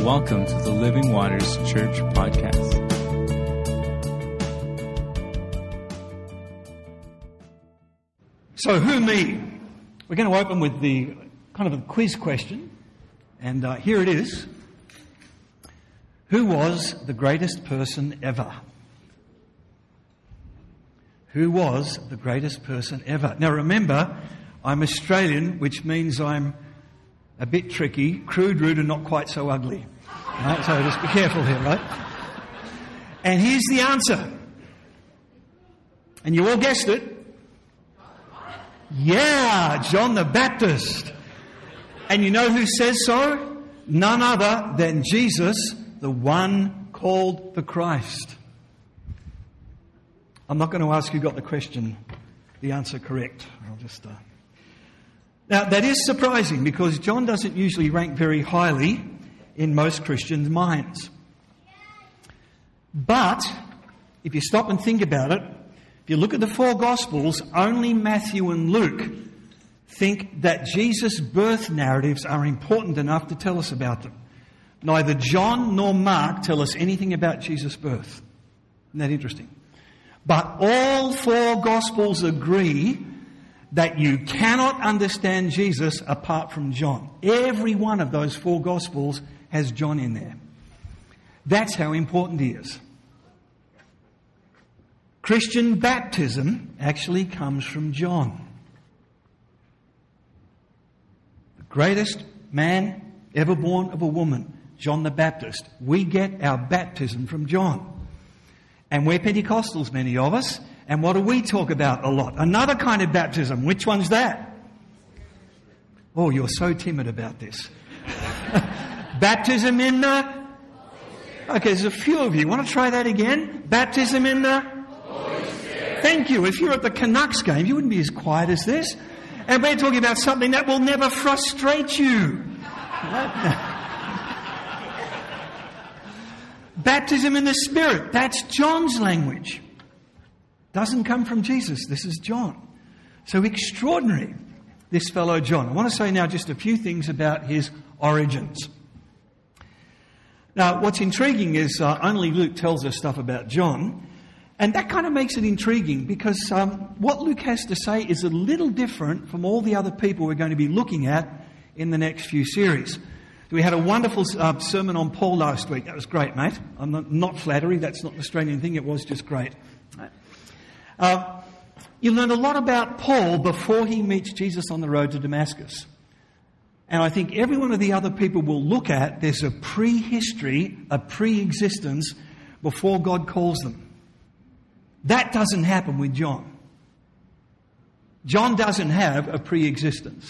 Welcome to the Living Waters Church podcast. So, who, me? We're going to open with the kind of a quiz question, and here it is. Who was the greatest person ever? Who was the greatest person ever? Now remember, I'm Australian, which means I'm a bit tricky, crude, rude, and not quite so ugly. Right? So just be careful here, right? And here's the answer. And you all guessed it. Yeah, John the Baptist. And you know who says so? None other than Jesus, the one called the Christ. I'm not going to ask who got the answer correct. I'll just... Now, that is surprising because John doesn't usually rank very highly in most Christians' minds. But, if you stop and think about it, if you look at the four Gospels, only Matthew and Luke think that Jesus' birth narratives are important enough to tell us about them. Neither John nor Mark tell us anything about Jesus' birth. Isn't that interesting? But all four Gospels agree that you cannot understand Jesus apart from John. Every one of those four Gospels has John in there. That's how important he is. Christian baptism actually comes from John. The greatest man ever born of a woman, John the Baptist. We get our baptism from John. And we're Pentecostals, many of us. And what do we talk about a lot? Another kind of baptism. Which one's that? Oh, you're so timid about this. Baptism in the... Okay, there's a few of you. Want to try that again? Baptism in the... Thank you. If you're at the Canucks game, you wouldn't be as quiet as this. And we're talking about something that will never frustrate you. Baptism in the Spirit. That's John's language. Doesn't come from Jesus. This is John. So extraordinary, this fellow John. I want to say now just a few things about his origins. Now, what's intriguing is only Luke tells us stuff about John. And that kind of makes it intriguing because what Luke has to say is a little different from all the other people we're going to be looking at in the next few series. We had a wonderful sermon on Paul last week. That was great, mate. I'm not flattery. That's not an Australian thing. It was just great. You learn a lot about Paul before he meets Jesus on the road to Damascus. And I think every one of the other people we'll look at, there's a prehistory, a pre-existence before God calls them. That doesn't happen with John. John doesn't have a pre-existence.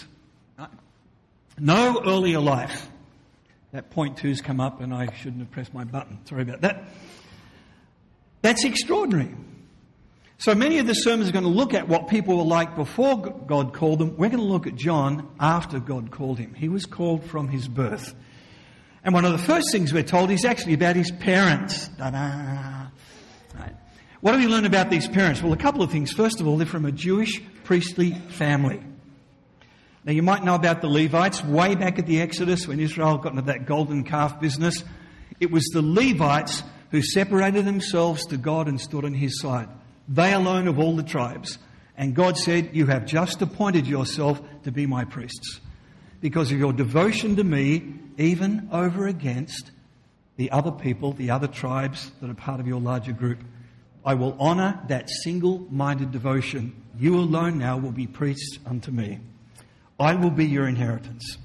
No earlier life. That point two's come up and I shouldn't have pressed my button. Sorry about that. That's extraordinary. So many of the sermons are going to look at what people were like before God called them. We're going to look at John after God called him. He was called from his birth. And one of the first things we're told is actually about his parents. Ta-da! Right. What do we learn about these parents? Well, a couple of things. First of all, they're from a Jewish priestly family. Now, you might know about the Levites. Way back at the Exodus, when Israel got into that golden calf business, it was the Levites who separated themselves to God and stood on his side. They alone of all the tribes. And God said, you have just appointed yourself to be my priests because of your devotion to me, even over against the other people, the other tribes that are part of your larger group. I will honour that single-minded devotion. You alone now will be priests unto me. I will be your inheritance.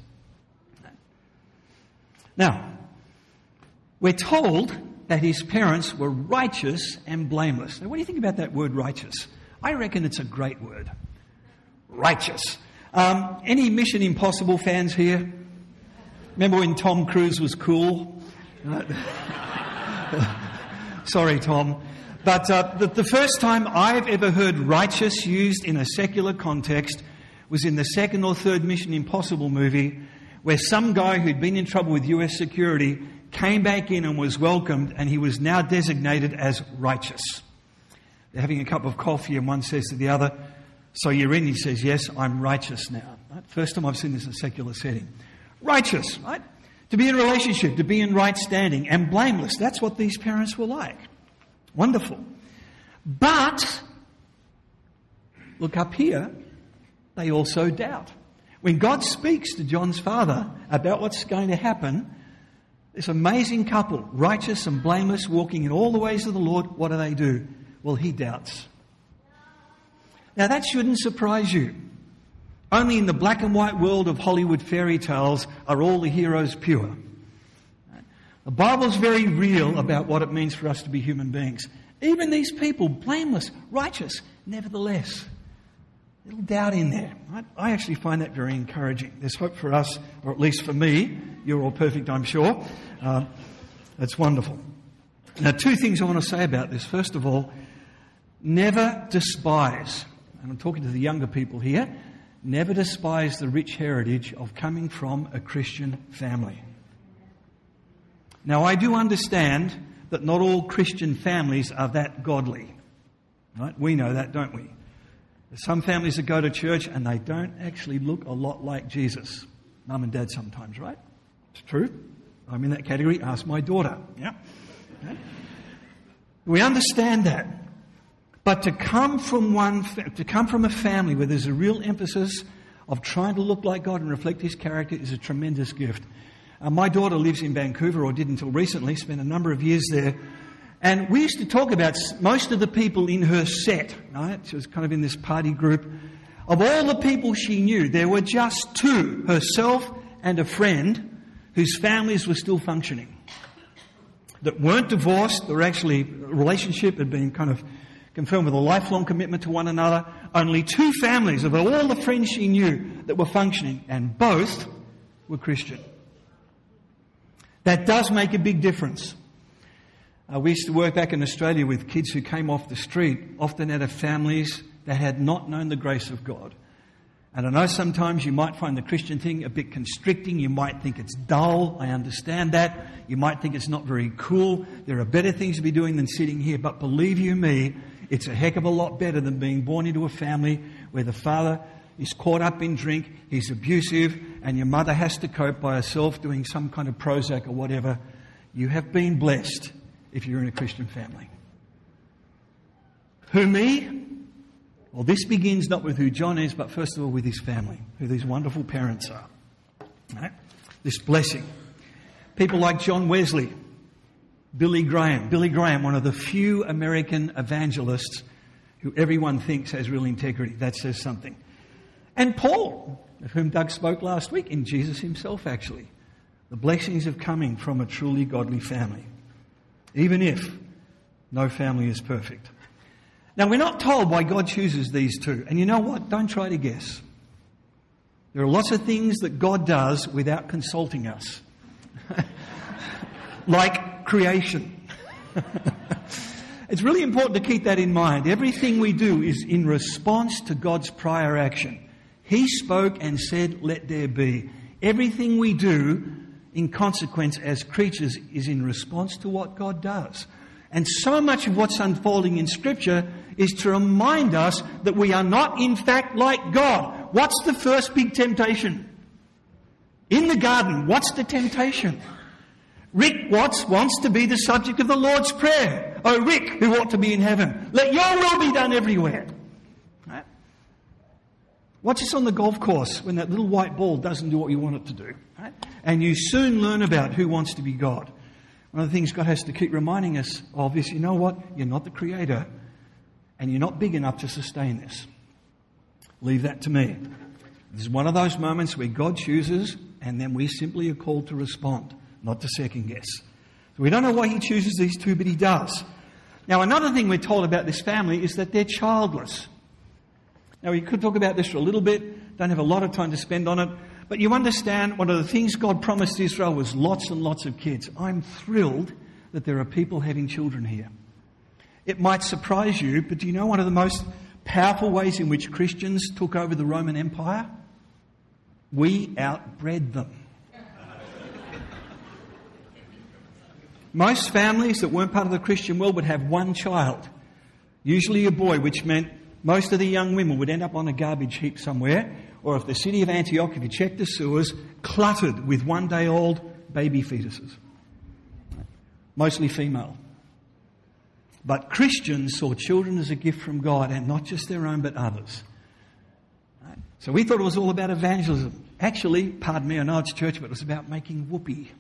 Now, we're told that his parents were righteous and blameless. Now, what do you think about that word righteous? I reckon it's a great word. Righteous. Any Mission Impossible fans here? Remember when Tom Cruise was cool? Sorry, Tom. But the first time I've ever heard righteous used in a secular context was in the second or third Mission Impossible movie where some guy who'd been in trouble with US security came back in and was welcomed, and he was now designated as righteous. They're having a cup of coffee and one says to the other, so you're in? He says, yes, I'm righteous now. Right? First time I've seen this in a secular setting. Righteous, right? To be in relationship, to be in right standing and blameless. That's what these parents were like. Wonderful. But, look up here, they also doubt. When God speaks to John's father about what's going to happen, this amazing couple, righteous and blameless, walking in all the ways of the Lord, what do? Well, he doubts. Now that shouldn't surprise you. Only in the black and white world of Hollywood fairy tales are all the heroes pure. The Bible's very real about what it means for us to be human beings. Even these people, blameless, righteous, nevertheless, little doubt in there. I actually find that very encouraging. There's hope for us, or at least for me. You're all perfect, I'm sure. That's wonderful. Now, two things I want to say about this. First of all, never despise, and I'm talking to the younger people here, never despise the rich heritage of coming from a Christian family. Now, I do understand that not all Christian families are that godly. Right? We know that, don't we? There's some families that go to church and they don't actually look a lot like Jesus. Mum and Dad sometimes, right? It's true. I'm in that category. Ask my daughter. Yeah. Okay. We understand that. But to come from a family where there's a real emphasis of trying to look like God and reflect His character is a tremendous gift. My daughter lives in Vancouver, or did until recently, spent a number of years there. And we used to talk about most of the people in her set, right? She was kind of in this party group. Of all the people she knew, there were just two, herself and a friend, whose families were still functioning. That weren't divorced, or actually a relationship had been kind of confirmed with a lifelong commitment to one another. Only two families of all the friends she knew that were functioning, and both were Christian. That does make a big difference. We used to work back in Australia with kids who came off the street, often out of families that had not known the grace of God. And I know sometimes you might find the Christian thing a bit constricting. You might think it's dull. I understand that. You might think it's not very cool. There are better things to be doing than sitting here. But believe you me, it's a heck of a lot better than being born into a family where the father is caught up in drink, he's abusive, and your mother has to cope by herself doing some kind of Prozac or whatever. You have been blessed if you're in a Christian family. Who, me? Well, this begins not with who John is, but first of all with his family, who these wonderful parents are. Right? This blessing. People like John Wesley, Billy Graham. Billy Graham, one of the few American evangelists who everyone thinks has real integrity. That says something. And Paul, of whom Doug spoke last week, in Jesus himself actually. The blessings of coming from a truly godly family. Even if no family is perfect. Now, we're not told why God chooses these two. And you know what? Don't try to guess. There are lots of things that God does without consulting us. Like creation. It's really important to keep that in mind. Everything we do is in response to God's prior action. He spoke and said, "Let there be." Everything we do, in consequence, as creatures, is in response to what God does. And so much of what's unfolding in Scripture is to remind us that we are not, in fact, like God. What's the first big temptation? In the garden, what's the temptation? Rick Watts wants to be the subject of the Lord's Prayer. Oh, Rick, who ought to be in heaven, let your will be done everywhere. Right? Watch this on the golf course when that little white ball doesn't do what you want it to do. Right? And you soon learn about who wants to be God. One of the things God has to keep reminding us of is, you know what? You're not the creator, and you're not big enough to sustain this. Leave that to me. This is one of those moments where God chooses, and then we simply are called to respond, not to second guess. So we don't know why He chooses these two, but He does. Now, another thing we're told about this family is that they're childless. Now, we could talk about this for a little bit. Don't have a lot of time to spend on it. But you understand, one of the things God promised Israel was lots and lots of kids. I'm thrilled that there are people having children here. It might surprise you, but do you know one of the most powerful ways in which Christians took over the Roman Empire? We outbred them. Most families that weren't part of the Christian world would have one child, usually a boy, which meant most of the young women would end up on a garbage heap somewhere, or if the city of Antioch, if you check the sewers, cluttered with one-day-old baby fetuses, mostly female. But Christians saw children as a gift from God, and not just their own, but others. So we thought it was all about evangelism. Actually, pardon me, I know it's church, but it was about making whoopee.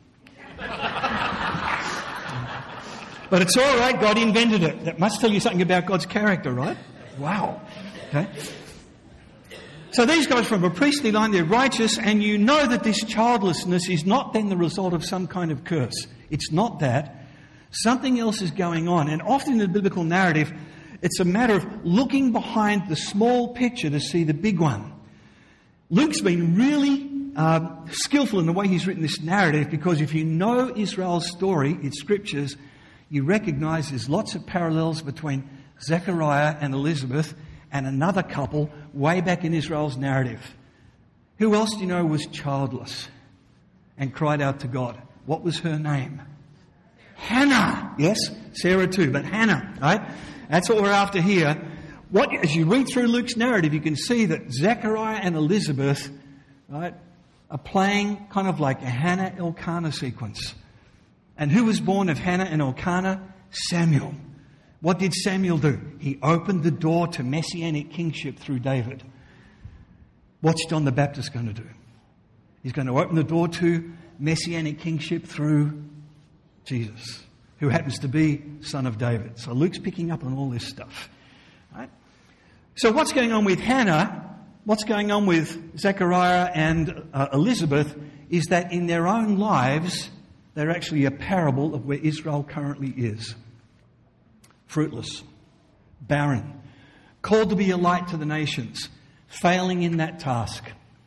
But it's all right, God invented it. That must tell you something about God's character, right? Wow. Okay. So these guys from a priestly line, they're righteous, and you know that this childlessness is not then the result of some kind of curse. It's not that. Something else is going on. And often in the biblical narrative, it's a matter of looking behind the small picture to see the big one. Luke's been really skillful in the way he's written this narrative, because if you know Israel's story, its scriptures, you recognise there's lots of parallels between Zechariah and Elizabeth and another couple way back in Israel's narrative. Who else do you know was childless and cried out to God? What was her name? Hannah. Yes, Sarah too, but Hannah, right? That's what we're after here. As you read through Luke's narrative, you can see that Zechariah and Elizabeth, right, are playing kind of like a Hannah-Elkanah sequence. And who was born of Hannah and Elkanah? Samuel. What did Samuel do? He opened the door to messianic kingship through David. What's John the Baptist going to do? He's going to open the door to messianic kingship through Jesus, who happens to be son of David. So Luke's picking up on all this stuff. Right? So what's going on with Hannah, what's going on with Zechariah and Elizabeth, is that in their own lives, they're actually a parable of where Israel currently is. Fruitless, barren, called to be a light to the nations, failing in that task.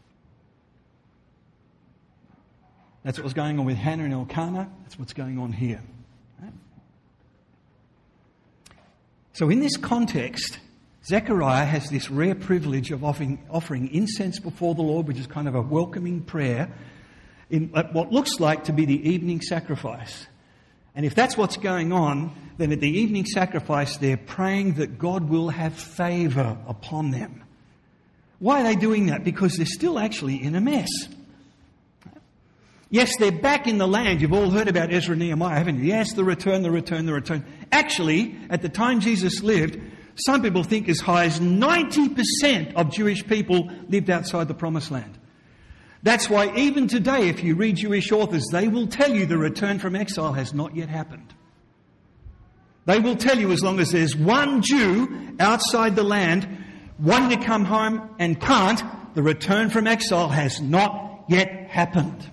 That's what's going on with Hannah and Elkanah. That's what's going on here. Right? So in this context, Zechariah has this rare privilege of offering incense before the Lord, which is kind of a welcoming prayer, in what looks like to be the evening sacrifice. And if that's what's going on, then at the evening sacrifice, they're praying that God will have favour upon them. Why are they doing that? Because they're still actually in a mess. Yes, they're back in the land. You've all heard about Ezra and Nehemiah, haven't you? Yes, the return. Actually, at the time Jesus lived, some people think as high as 90% of Jewish people lived outside the Promised Land. That's why even today, if you read Jewish authors, they will tell you the return from exile has not yet happened. They will tell you as long as there's one Jew outside the land wanting to come home and can't, the return from exile has not yet happened.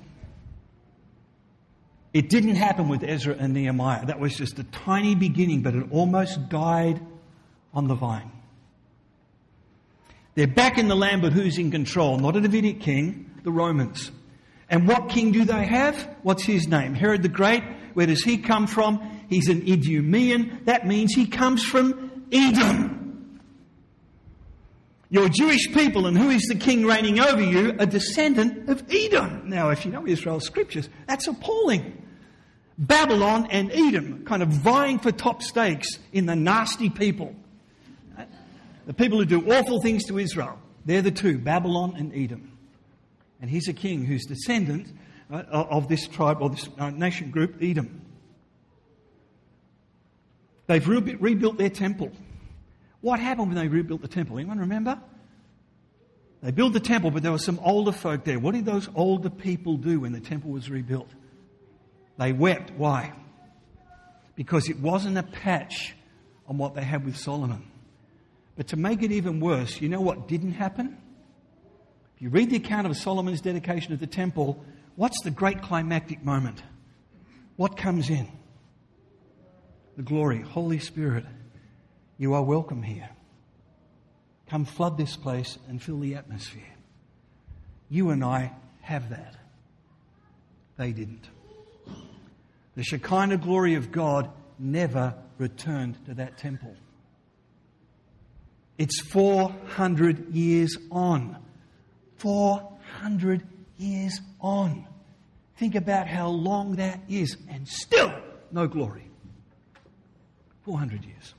It didn't happen with Ezra and Nehemiah. That was just a tiny beginning, but it almost died on the vine. They're back in the land, but who's in control? Not a Davidic king, the Romans. And what king do they have? What's his name? Herod the Great. Where does he come from? He's an Idumean. That means he comes from Edom. You're Jewish people, and who is the king reigning over you? A descendant of Edom. Now, if you know Israel's scriptures, that's appalling. Babylon and Edom kind of vying for top stakes in the nasty people. The people who do awful things to Israel. They're the two, Babylon and Edom. And he's a king who's descendant of this tribe or this nation group, Edom. They've rebuilt their temple. What happened when they rebuilt the temple? Anyone remember? They built the temple, but there were some older folk there. What did those older people do when the temple was rebuilt? They wept. Why? Because it wasn't a patch on what they had with Solomon. But to make it even worse, you know what didn't happen? If you read the account of Solomon's dedication of the temple, what's the great climactic moment? What comes in? The glory, Holy Spirit. You are welcome here. Come flood this place and fill the atmosphere. You and I have that. They didn't. The Shekinah glory of God never returned to that temple. It's 400 years on. 400 years on. Think about how long that is, and still no glory. 400 years.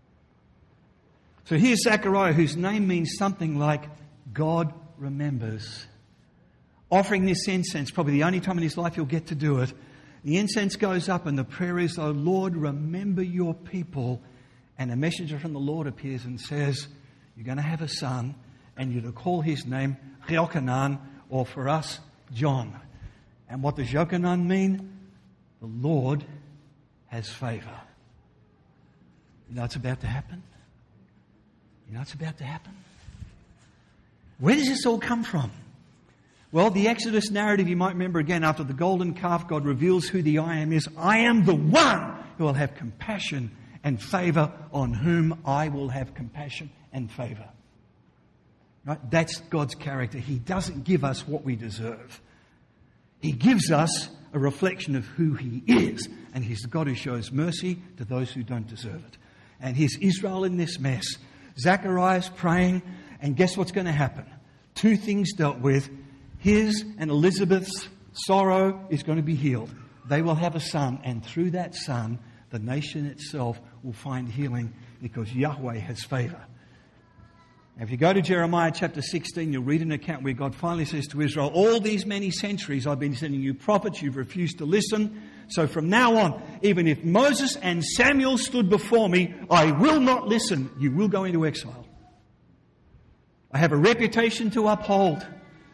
So here's Zechariah, whose name means something like God remembers. offering this incense, probably the only time in his life he'll get to do it. The incense goes up and the prayer is, "Oh Lord, remember your people." And a messenger from the Lord appears and says, "You're going to have a son, and you're to call his name Yochanan," or for us, John. And what does Yochanan mean? The Lord has favor. You know what's about to happen? You know what's about to happen? Where does this all come from? Well, the Exodus narrative, you might remember again, after the golden calf, God reveals who the I Am is. I am the one who will have compassion and favor, on whom I will have compassion and favor. Right? That's God's character. He doesn't give us what we deserve. He gives us a reflection of who He is. And He's the God who shows mercy to those who don't deserve it. And here's Israel in this mess. Zacharias praying, and guess what's going to happen? Two things dealt with. His and Elizabeth's sorrow is going to be healed. They will have a son, and through that son, the nation itself will find healing because Yahweh has favor. Now, if you go to Jeremiah chapter 16, you'll read an account where God finally says to Israel, "All these many centuries I've been sending you prophets, you've refused to listen. So from now on, even if Moses and Samuel stood before me, I will not listen. You will go into exile. I have a reputation to uphold.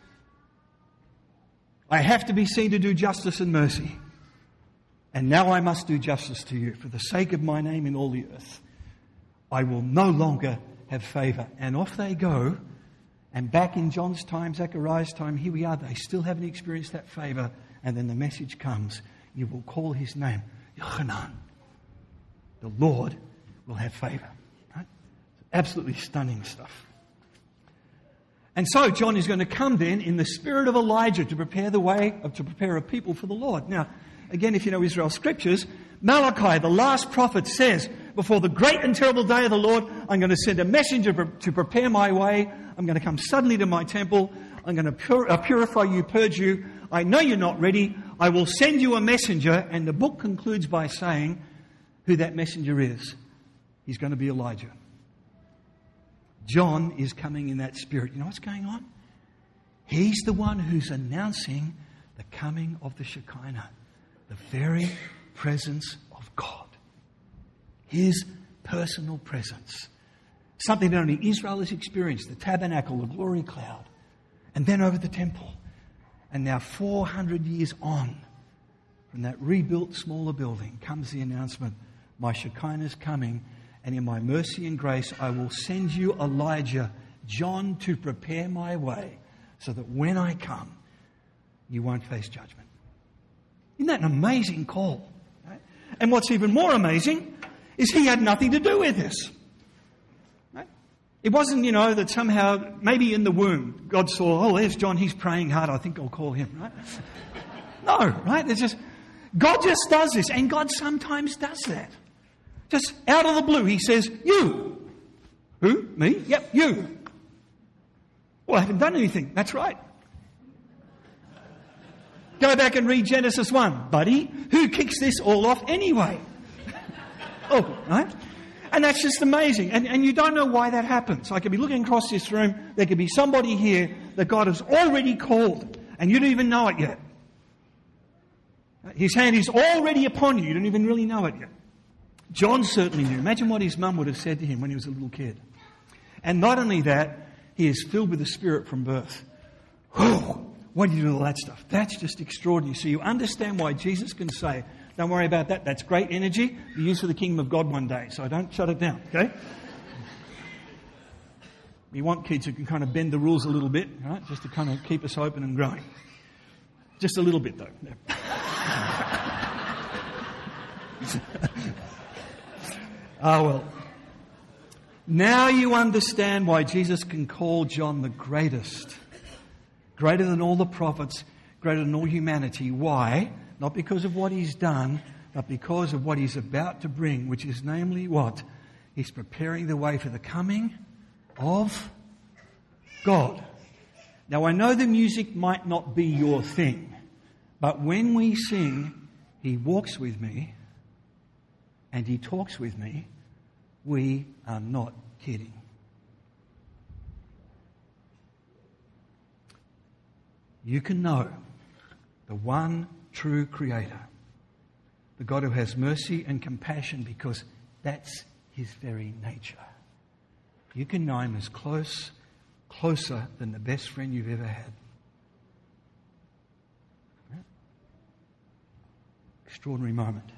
I have to be seen to do justice and mercy. And now I must do justice to you. For the sake of my name in all the earth, I will no longer have favor." And off they go. And back in John's time, Zechariah's time, here we are. They still haven't experienced that favor. And then the message comes. You will call his name Yochanan. The Lord will have favor. Right? Absolutely stunning stuff. And so John is going to come then in the spirit of Elijah to prepare the way, to prepare a people for the Lord. Now, again, if you know Israel's scriptures, Malachi, the last prophet, says, "Before the great and terrible day of the Lord, I'm going to send a messenger to prepare my way. I'm going to come suddenly to my temple. I'm going to purify you, purge you. I know you're not ready. I will send you a messenger." And the book concludes by saying who that messenger is. He's going to be Elijah. John is coming in that spirit. You know what's going on? He's the one who's announcing the coming of the Shekinah, the very presence of God. His personal presence. Something that only Israel has experienced, the tabernacle, the glory cloud, and then over the temple. And now 400 years on from that rebuilt smaller building comes the announcement, my Shekinah is coming, and in my mercy and grace I will send you Elijah, John, to prepare my way so that when I come, you won't face judgment. Isn't that an amazing call? Right? And what's even more amazing is he had nothing to do with this. Right? It wasn't, that somehow, maybe in the womb, God saw, there's John, he's praying hard, I think I'll call him. Right? No, right? God just does this, and God sometimes does that. Just out of the blue, he says, "You." Who? Me? Yep, you. Well, I haven't done anything. That's right. Go back and read Genesis 1. Buddy, who kicks this all off anyway? Right? And that's just amazing. And you don't know why that happens. I could be looking across this room. There could be somebody here that God has already called, and you don't even know it yet. His hand is already upon you. You don't even really know it yet. John certainly knew. Imagine what his mum would have said to him when he was a little kid. And not only that, he is filled with the Spirit from birth. What do you do with all that stuff? That's just extraordinary. So you understand why Jesus can say, "Don't worry about that. That's great energy. Be used for the kingdom of God one day. So don't shut it down." Okay? We want kids who can kind of bend the rules a little bit, right? Just to kind of keep us open and growing. Just a little bit, though. Well. Now you understand why Jesus can call John the greatest. Greater than all the prophets, greater than all humanity. Why? Not because of what he's done, but because of what he's about to bring, which is namely what? He's preparing the way for the coming of God. Now, I know the music might not be your thing, but when we sing, He walks with me and He talks with me, we are not kidding. you can know the one true Creator, the God who has mercy and compassion, because that's His very nature. You can know Him as closer than the best friend you've ever had. Yeah. Extraordinary moment.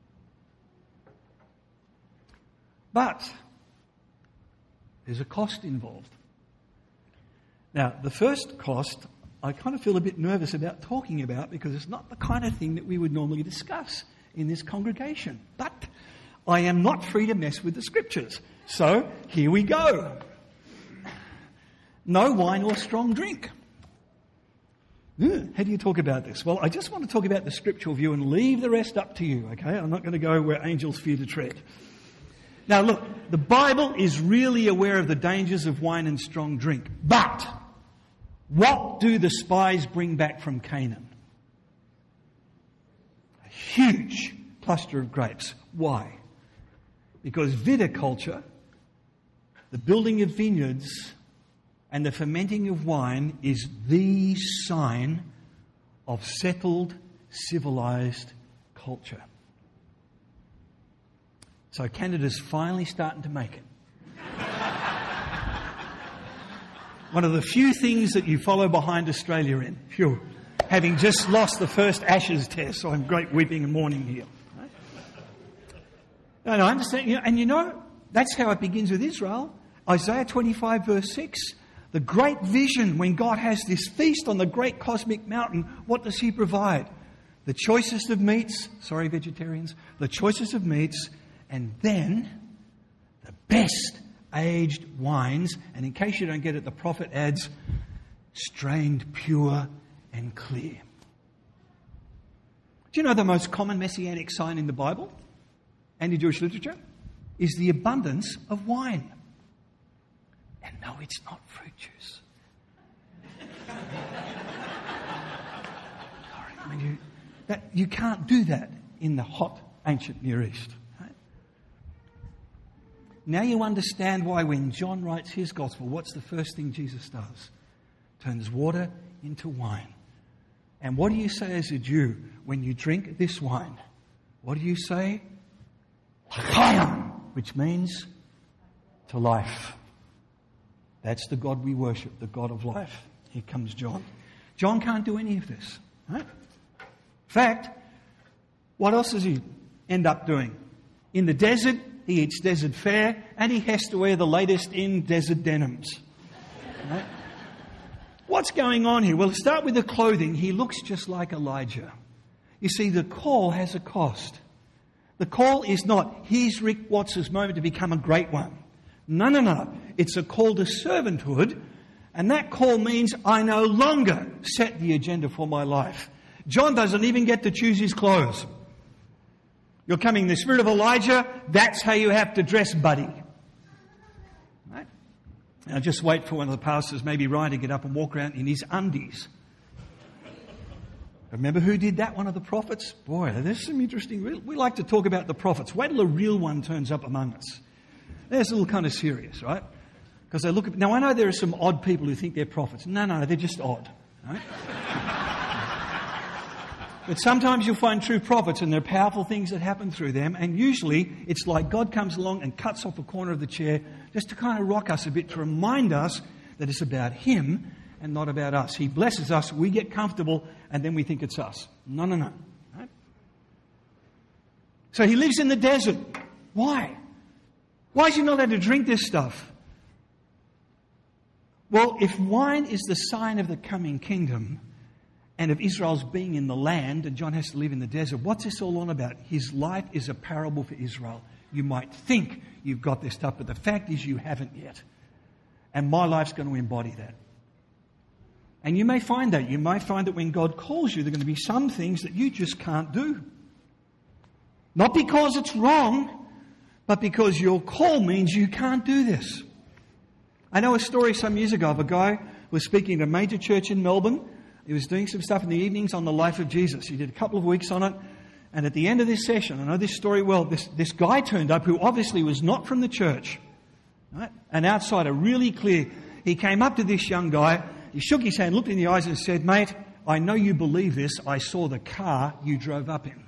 But there's a cost involved. Now, the first cost, I kind of feel a bit nervous about talking about because it's not the kind of thing that we would normally discuss in this congregation. But I am not free to mess with the Scriptures. So, here we go. No wine or strong drink. How do you talk about this? Well, I just want to talk about the scriptural view and leave the rest up to you, okay? I'm not going to go where angels fear to tread. Now, look, the Bible is really aware of the dangers of wine and strong drink. But what do the spies bring back from Canaan? A huge cluster of grapes. Why? Because viticulture, the building of vineyards, and the fermenting of wine is the sign of settled, civilized culture. So Canada's finally starting to make it. One of the few things that you follow behind Australia in. Phew. Having just lost the first Ashes test, so I'm great weeping and mourning here. No, I understand. And that's how it begins with Israel. Isaiah 25 verse 6. The great vision when God has this feast on the great cosmic mountain, what does He provide? The choicest of meats, sorry vegetarians, the choicest of meats, and then the best aged wines. And in case you don't get it, the prophet adds, strained pure and clear. Do you know the most common messianic sign in the Bible and in Jewish literature is the abundance of wine? And no, it's not fruit juice. Sorry, I mean, you can't do that in the hot, ancient Near East. Right? Now you understand why when John writes his gospel, what's the first thing Jesus does? Turns water into wine. And what do you say as a Jew when you drink this wine? What do you say? L'chaim, which means to life. That's the God we worship, the God of life. Here comes John. John can't do any of this. Right? In fact, what else does he end up doing? In the desert, he eats desert fare, and he has to wear the latest in desert denims. Right? What's going on here? Well, to start with the clothing, he looks just like Elijah. You see, the call has a cost. The call is not, here's Rick Watts' moment to become a great one. No. It's a call to servanthood, and that call means I no longer set the agenda for my life. John doesn't even get to choose his clothes. You're coming in the spirit of Elijah, that's how you have to dress, buddy. Right? Now just wait for one of the pastors, maybe Ryan, to get up and walk around in his undies. Remember who did that? One of the prophets? Boy, there's some interesting... We like to talk about the prophets. Wait till a real one turns up among us. That's a little kind of serious, right? Because they look at... Now, I know there are some odd people who think they're prophets. No, they're just odd. Right? But sometimes you'll find true prophets and there are powerful things that happen through them. And usually it's like God comes along and cuts off a corner of the chair just to kind of rock us a bit, to remind us that it's about Him and not about us. He blesses us, we get comfortable, and then we think it's us. No. Right? So he lives in the desert. Why? Why is he not allowed to drink this stuff? Well, if wine is the sign of the coming kingdom and of Israel's being in the land, and John has to live in the desert, what's this all on about? His life is a parable for Israel. You might think you've got this stuff, but the fact is you haven't yet. And my life's going to embody that. And you may find that. You may find that when God calls you, there are going to be some things that you just can't do. Not because it's wrong, but because your call means you can't do this. I know a story some years ago of a guy who was speaking at a major church in Melbourne. He was doing some stuff in the evenings on the life of Jesus. He did a couple of weeks on it. And at the end of this session, I know this story well, this guy turned up who obviously was not from the church. Right? An outsider, really clear. He came up to this young guy He shook his hand, looked in the eyes and said, "Mate, I know you believe this. I saw the car you drove up in."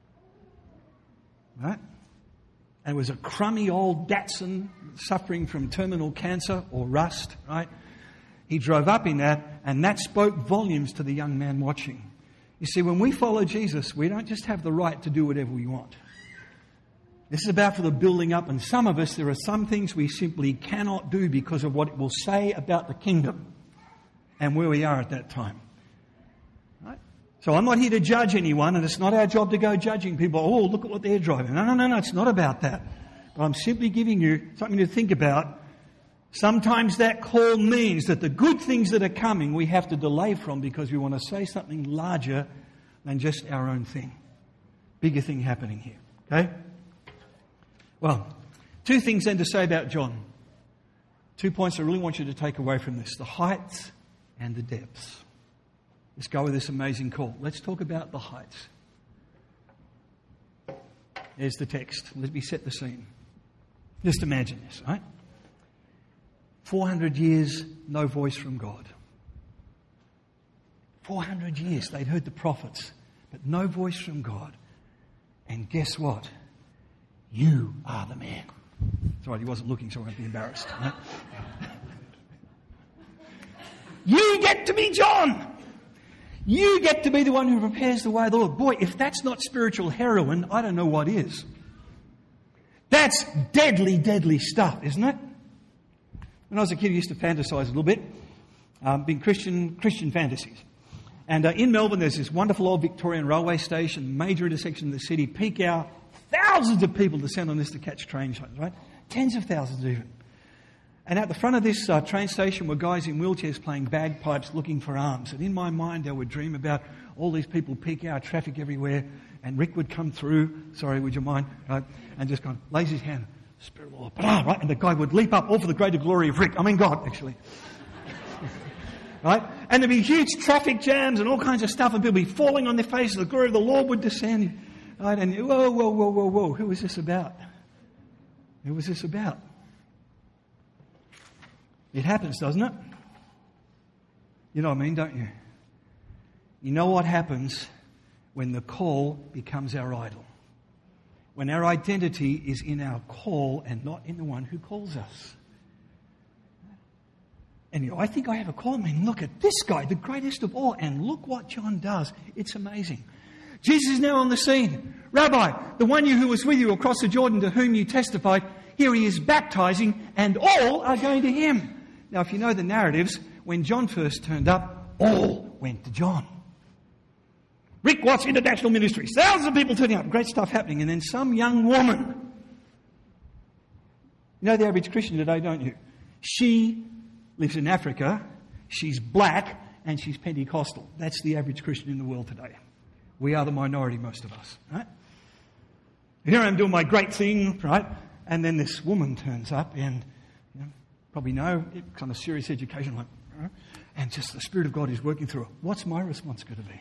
Right? And it was a crummy old Datsun suffering from terminal cancer or rust, right? He drove up in that, and that spoke volumes to the young man watching. You see, when we follow Jesus, we don't just have the right to do whatever we want. This is about for the building up, and some of us, there are some things we simply cannot do because of what it will say about the kingdom and where we are at that time. Right? So I'm not here to judge anyone, and it's not our job to go judging people. Oh, look at what they're driving. No, it's not about that. But I'm simply giving you something to think about. Sometimes that call means that the good things that are coming we have to delay from because we want to say something larger than just our own thing. Bigger thing happening here. Okay? Well, two things then to say about John. 2 points I really want you to take away from this. The heights and the depths. Let's go with this amazing call. Let's talk about the heights. There's the text. Let me set the scene. Just imagine this, right? 400 years, no voice from God. 400 years, they'd heard the prophets, but no voice from God. And guess what? You are the man. That's right, he wasn't looking, so I won't be embarrassed. Right? You get to be John. You get to be the one who prepares the way of the Lord. Boy, if that's not spiritual heroin, I don't know what is. That's deadly, deadly stuff, isn't it? When I was a kid, I used to fantasize a little bit, being Christian fantasies. And in Melbourne, there's this wonderful old Victorian railway station, major intersection of the city, peak hour. Thousands of people descend on this to catch trains, right? Tens of thousands even. And at the front of this train station were guys in wheelchairs playing bagpipes looking for arms. And in my mind, I would dream about all these people, peak hour, traffic everywhere. And Rick would come through, sorry, would you mind? Right? And just kind of lays his hand, Spirit of the Lord, right? And the guy would leap up, all for the greater glory of Rick. I mean God, actually. Right? And there'd be huge traffic jams and all kinds of stuff, and people would be falling on their faces. The glory of the Lord would descend. Right? And whoa. Who was this about? Who was this about? It happens, doesn't it? You know what I mean, don't you? You know what happens when the call becomes our idol. When our identity is in our call and not in the one who calls us. And you know, I think I have a call. I mean, look at this guy, the greatest of all. And look what John does. It's amazing. Jesus is now on the scene. Rabbi, the one who was with you across the Jordan to whom you testified, here he is baptizing and all are going to him. Now, if you know the narratives, when John first turned up, all went to John. Rick Watts International Ministries. Thousands of people turning up. Great stuff happening. And then some young woman. You know the average Christian today, don't you? She lives in Africa. She's black and she's Pentecostal. That's the average Christian in the world today. We are the minority, most of us. Right? And here I am doing my great thing, right? And then this woman turns up and, you know, probably know, kind of serious education, like, right? And just the Spirit of God is working through her. What's my response going to be?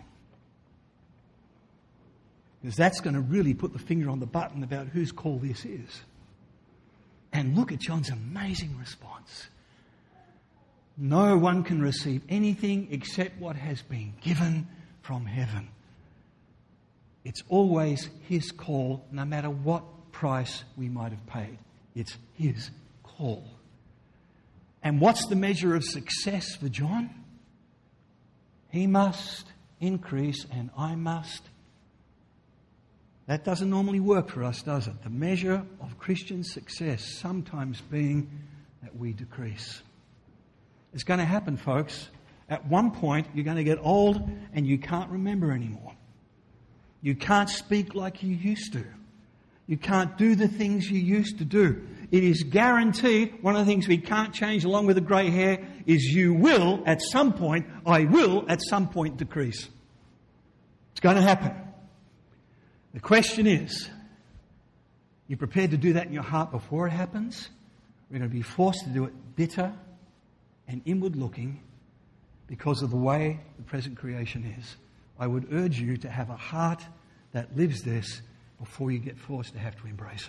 Because that's going to really put the finger on the button about whose call this is. And look at John's amazing response. No one can receive anything except what has been given from heaven. It's always his call, no matter what price we might have paid. It's his call. And what's the measure of success for John? He must increase and I must. That doesn't normally work for us, does it? The measure of Christian success sometimes being that we decrease. It's going to happen, folks. At one point, you're going to get old and you can't remember anymore. You can't speak like you used to. You can't do the things you used to do. It is guaranteed. One of the things we can't change along with the grey hair is you will at some point, I will at some point decrease. It's going to happen. The question is, you prepared to do that in your heart before it happens? We're going to be forced to do it bitter and inward looking because of the way the present creation is. I would urge you to have a heart that lives this before you get forced to have to embrace it.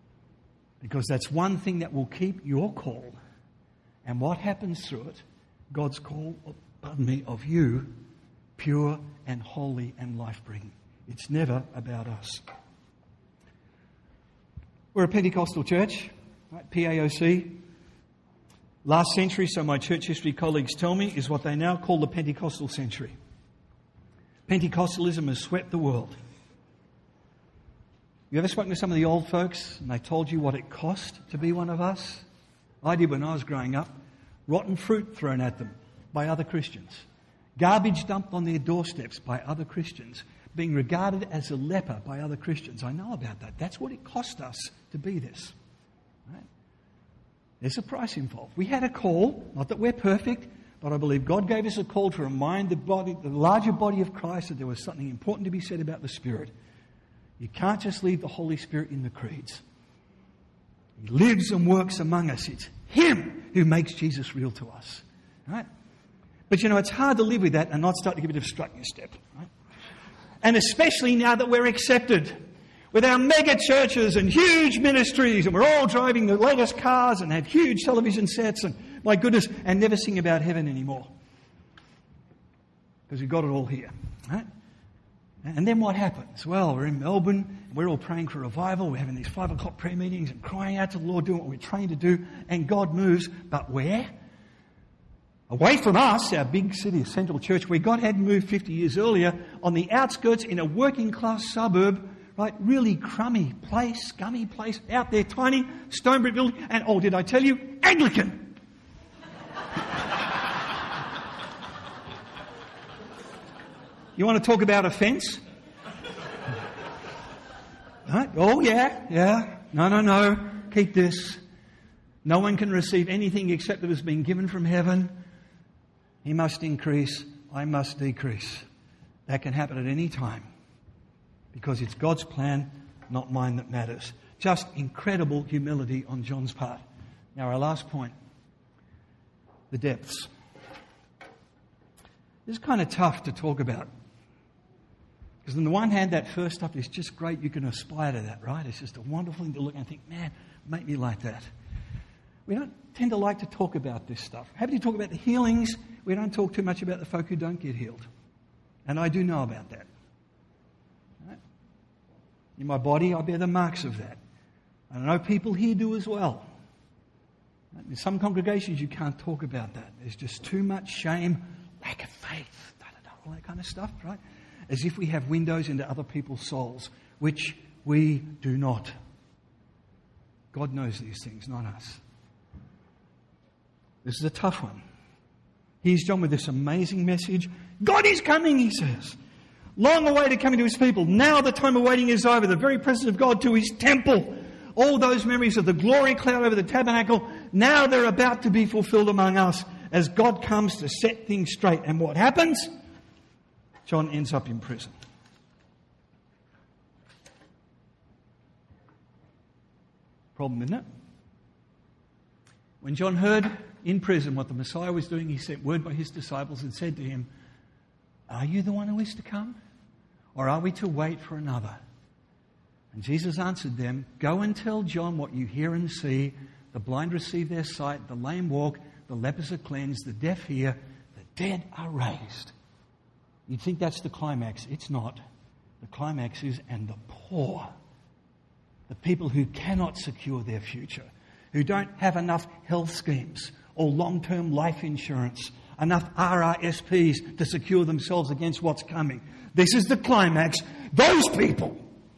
Because that's one thing that will keep your call. And what happens through it God's call, of you, pure and holy and life-bringing. It's never about us. We're a Pentecostal church, right? PAOC. Last century, so my church history colleagues tell me, is what they now call the Pentecostal century. Pentecostalism has swept the world. You ever spoken to some of the old folks and they told you what it cost to be one of us? I did when I was growing up. Rotten fruit thrown at them by other Christians. Garbage dumped on their doorsteps by other Christians. Being regarded as a leper by other Christians. I know about that. That's what it cost us to be this. Right? There's a price involved. We had a call, not that we're perfect, but I believe God gave us a call to remind the larger body of Christ that there was something important to be said about the Spirit. You can't just leave the Holy Spirit in the creeds. He lives and works among us. It's Him who makes Jesus real to us. Right? But it's hard to live with that and not start to give it a strut in your step. Right? And especially now that we're accepted with our mega churches and huge ministries, and we're all driving the latest cars and have huge television sets and, my goodness, and never sing about heaven anymore. Because we've got it all here. Right? And then what happens? Well, we're in Melbourne, we're all praying for revival, we're having these 5 o'clock prayer meetings and crying out to the Lord, doing what we're trained to do, and God moves. But where? Away from us, our big city, Central Church, where God had moved 50 years earlier, on the outskirts in a working class suburb, right? Really crummy place, scummy place, out there, tiny, stone brick building, and oh, did I tell you? Anglican! You want to talk about offence? Right? Oh, yeah. No. Keep this. No one can receive anything except that has been given from heaven. He must increase, I must decrease. That can happen at any time because it's God's plan, not mine, that matters. Just incredible humility on John's part. Now, our last point, the depths. This is kind of tough to talk about. Because on the one hand, that first stuff is just great. You can aspire to that, right? It's just a wonderful thing to look and think, man, make me like that. We don't tend to like to talk about this stuff. Happy to talk about the healings. We don't talk too much about the folk who don't get healed. And I do know about that. Right? In my body, I bear the marks of that. And I know people here do as well. Right? In some congregations, you can't talk about that. There's just too much shame, lack of faith, all that kind of stuff, right? As if we have windows into other people's souls, which we do not. God knows these things, not us. This is a tough one. Here's John with this amazing message. God is coming, he says. Long awaited coming to his people. Now the time of waiting is over. The very presence of God to his temple. All those memories of the glory cloud over the tabernacle, now they're about to be fulfilled among us as God comes to set things straight. And what happens? John ends up in prison. Problem, isn't it? When John heard in prison what the Messiah was doing, he sent word by his disciples and said to him, "Are you the one who is to come? Or are we to wait for another?" And Jesus answered them, "Go and tell John what you hear and see. The blind receive their sight, the lame walk, the lepers are cleansed, the deaf hear, the dead are raised." You'd think that's the climax. It's not. The climax is, and the poor, the people who cannot secure their future, who don't have enough health schemes or long-term life insurance, enough RRSPs to secure themselves against what's coming. This is the climax. Those people,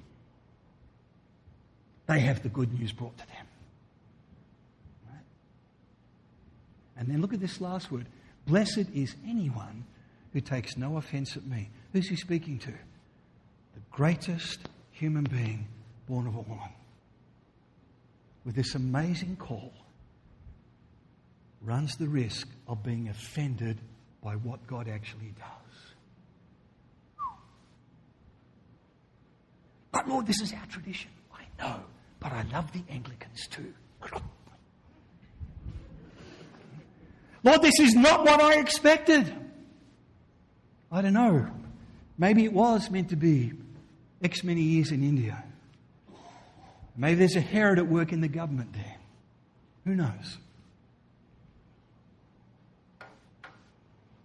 they have the good news brought to them. Right? And then look at this last word. Blessed is anyone who takes no offence at me. Who's he speaking to? The greatest human being born of a woman. With this amazing call, runs the risk of being offended by what God actually does. But Lord, this is our tradition. I know, but I love the Anglicans too. Lord, this is not what I expected. I don't know. Maybe it was meant to be X many years in India. Maybe there's a Herod at work in the government there. Who knows?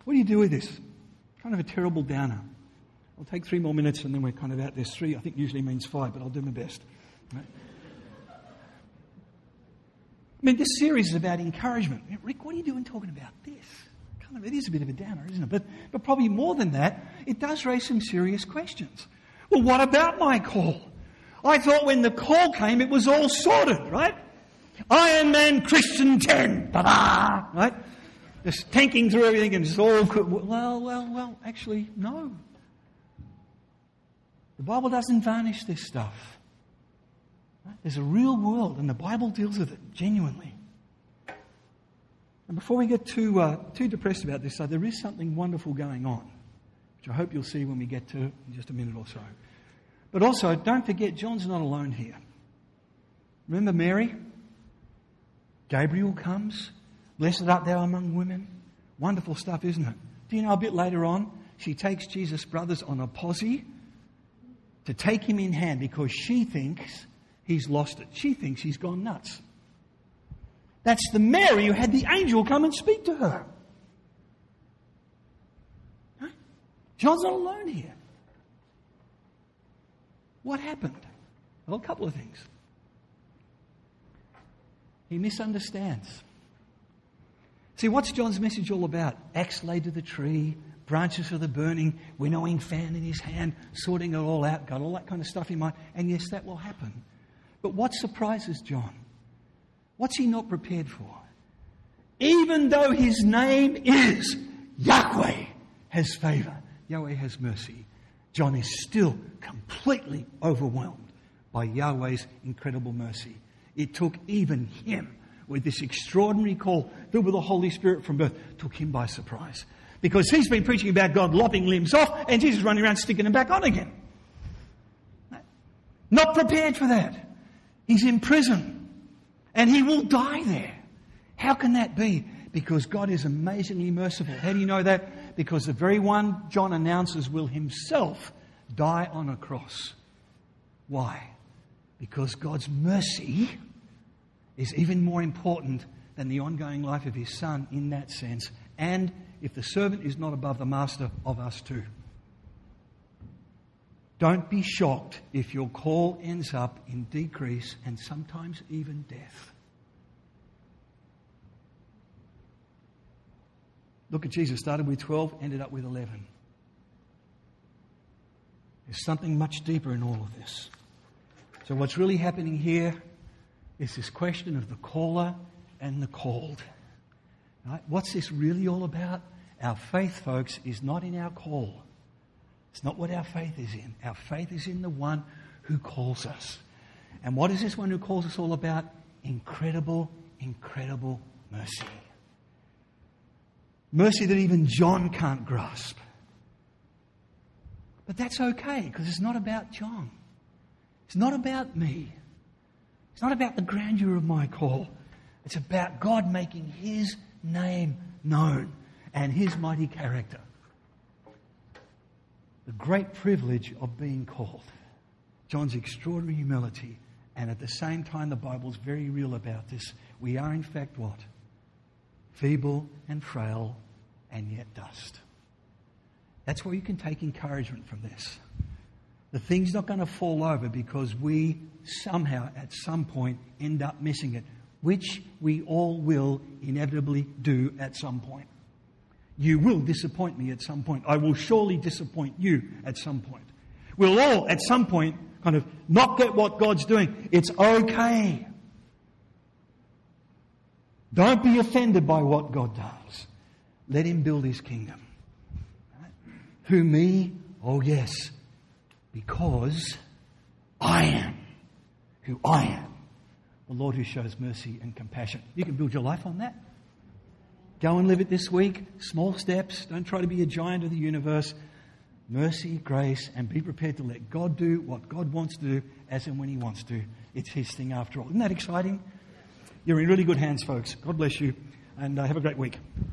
What do you do with this? Kind of a terrible downer. I'll take 3 more minutes and then we're kind of out. There's 3, I think usually means 5, but I'll do my best. Right? I mean, this series is about encouragement. Rick, what are you doing talking about this? It is a bit of a downer, isn't it? But probably more than that, it does raise some serious questions. Well, what about my call? I thought when the call came, it was all sorted, right? Iron Man Christian 10, ta-da, right? Just tanking through everything and it's all good. Well, actually, no. The Bible doesn't varnish this stuff. Right? There's a real world and the Bible deals with it genuinely. And before we get too depressed about this, there is something wonderful going on, which I hope you'll see when we get to in just a minute or so. But also, don't forget, John's not alone here. Remember Mary? Gabriel comes. Blessed art thou among women. Wonderful stuff, isn't it? Do you know a bit later on, she takes Jesus' brothers on a posse to take him in hand because she thinks he's lost it. She thinks he's gone nuts. That's the Mary who had the angel come and speak to her. Huh? John's not alone here. What happened? Well, a couple of things. He misunderstands. See, what's John's message all about? Axe laid to the tree, branches of the burning, winnowing fan in his hand, sorting it all out, got all that kind of stuff in mind. And yes, that will happen. But what surprises John? What's he not prepared for? Even though his name is Yahweh has favour, Yahweh has mercy, John is still completely overwhelmed by Yahweh's incredible mercy. It took even him, with this extraordinary call, filled with the Holy Spirit from birth, took him by surprise. Because he's been preaching about God lopping limbs off and Jesus running around sticking them back on again. Not prepared for that. He's in prison. And he will die there. How can that be? Because God is amazingly merciful. How do you know that? Because the very one John announces will himself die on a cross. Why? Because God's mercy is even more important than the ongoing life of his Son in that sense. And if the servant is not above the master, of us too. Don't be shocked if your call ends up in decrease and sometimes even death. Look at Jesus. Started with 12, ended up with 11. There's something much deeper in all of this. So what's really happening here is this question of the caller and the called. Right? What's this really all about? Our faith, folks, is not in our call. It's not what our faith is in. Our faith is in the one who calls us. And what is this one who calls us all about? Incredible, incredible mercy. Mercy that even John can't grasp. But that's okay, because it's not about John. It's not about me. It's not about the grandeur of my call. It's about God making his name known and his mighty character. The great privilege of being called. John's extraordinary humility. And at the same time, the Bible's very real about this. We are in fact what? Feeble and frail and yet dust. That's where you can take encouragement from this. The thing's not going to fall over because we somehow at some point end up missing it, which we all will inevitably do at some point. You will disappoint me at some point. I will surely disappoint you at some point. We'll all at some point kind of not get what God's doing. It's okay. Don't be offended by what God does. Let him build his kingdom. Right? Who, me? Oh yes. Because I am who I am. The Lord who shows mercy and compassion. You can build your life on that. Go and live it this week. Small steps. Don't try to be a giant of the universe. Mercy, grace, and be prepared to let God do what God wants to do as and when he wants to. It's his thing after all. Isn't that exciting? You're in really good hands, folks. God bless you, and have a great week.